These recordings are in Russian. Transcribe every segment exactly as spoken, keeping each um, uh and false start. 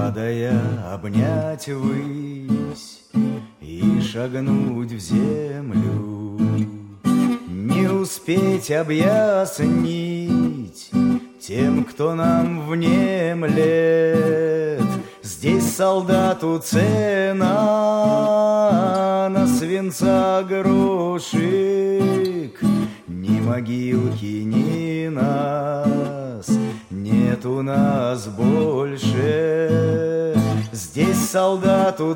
падая, обнять ввысь и шагнуть в землю, не успеть объяснить тем, кто нам внемлет. Здесь солдату цена на свинца грошик, ни могилки, ни нас нет у нас больше. Здесь солдату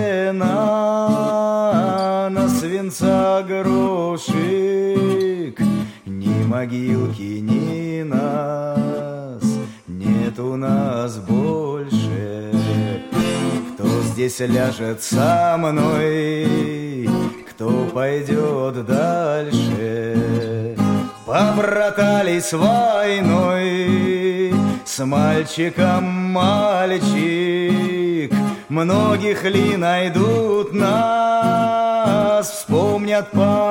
цена на свинца грошик, ни могилки, ни нас нет у нас больше. Кто здесь ляжет со мной, кто пойдет дальше? Побратались войной с мальчиком мальчик. Многих ли найдут нас, вспомнят,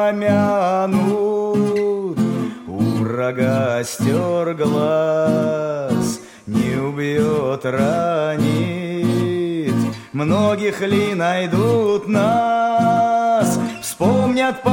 помянут. У врага стер глаз, не убьет, ранит. Многих ли найдут нас, вспомнят,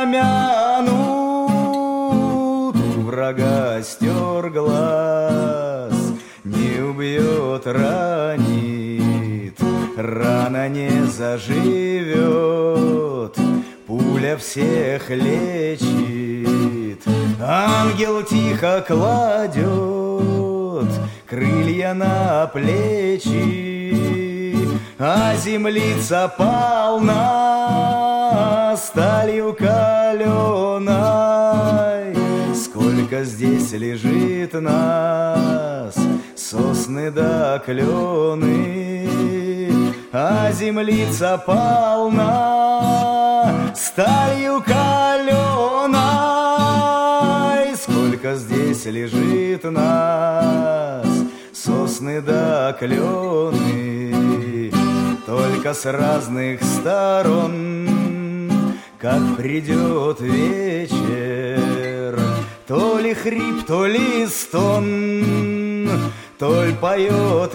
помянут. У врага стер глаз, не убьет, ранит. Рана не заживет, пуля всех лечит. Ангел тихо кладет крылья на плечи, а землица полна сталью каленой. Сколько здесь лежит нас, сосны да клены, а землица полна сталью каленой. Сколько здесь лежит нас, сосны да клены, только с разных сторон, как придет вечер, то ли хрип, то ли стон, то ли поет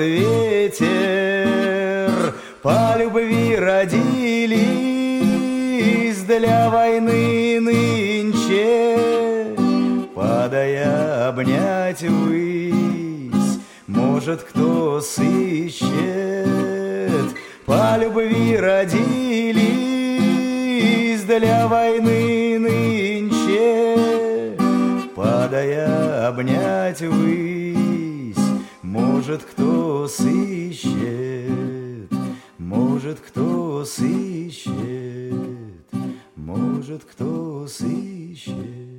ветер. По любви родились, для войны нынче, падая, обнять ввысь, может, кто сыщет. По любви родились, для войны нынче, падая, обнять ввысь, может, кто сыщет. Может, кто сыщет, может, кто сыщет.